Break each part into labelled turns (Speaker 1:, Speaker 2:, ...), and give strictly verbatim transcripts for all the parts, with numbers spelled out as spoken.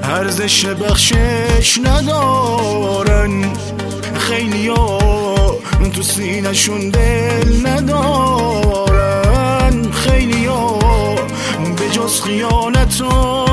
Speaker 1: ارزش بخشش ندارن. خیلیا تو سینه‌شون دل ندارن. خیلیا به جز خیانت و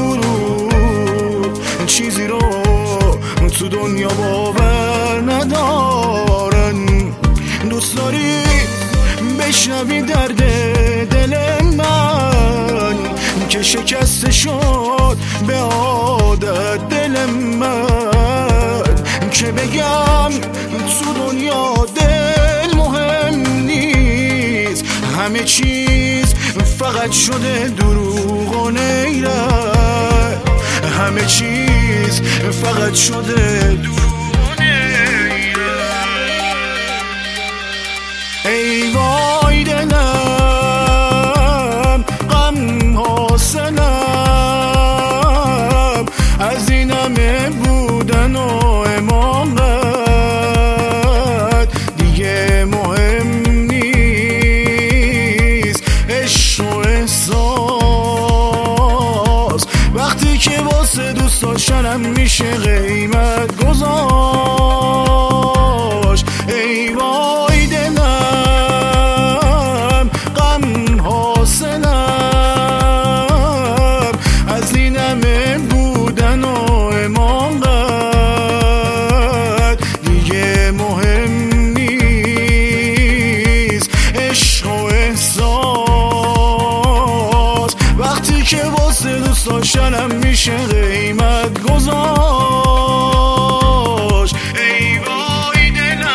Speaker 1: دروغ چیزی رو تو دنیا باور ندارن. دوست داری بشنوی درد دل من که شکسته شد به عادت دل من، که بگم تو دنیا دل مهم نیست، همه چیز فقط شده دروغ و نیرد، همه چیز فقط شده دروغ و نیرد. ای وای دلم غم حاصلم از این همه بودن و امامت، دیگه مهم نیست عشق و احساس، وقتی که واسه دوست داشتنم میشه قیمت گذاشت. ای وای دلم غم حاصلم از این همه بودن و امامت، دیگه مهم نیست عشق و احساس، وقتی که واسه دوست داشتنم میشه قیمت گذاشت. ای وای دلم.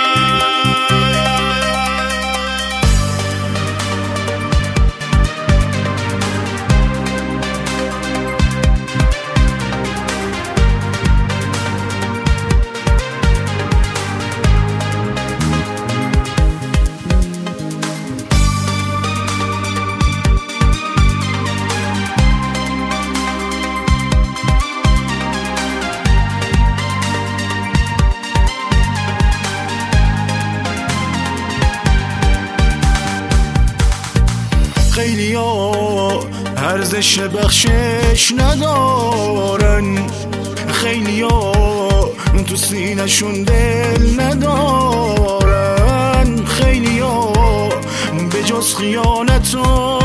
Speaker 1: خیلیا ارزش بخشش ندارن. خیلیا تو سینه‌شون دل ندارن. خیلیا به جز خیانت و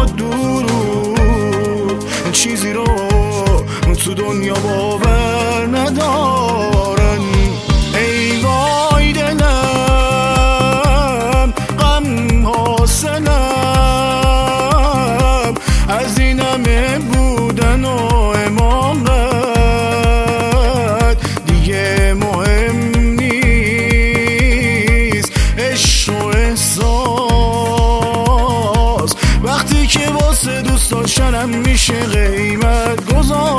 Speaker 1: دروغ چیزی رو تو دنیا باور ندارن. ای وای دلم غم حاصلم از این همه بودن و امامت، دیگه مهم نیست عشق و احساس، وقتی که واسه دوست داشتنم میشه قیمت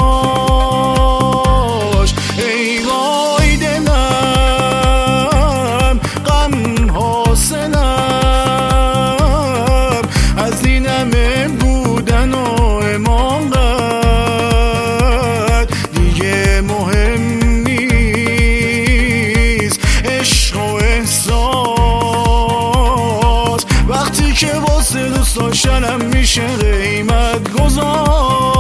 Speaker 1: گذاشت. ای وای دلم غم حاصلم از این همه بودن و امامت، دیگه مهم نیست عشق و احساس، وقتی که واسه دوست داشتنم میشه قیمت گذاشت.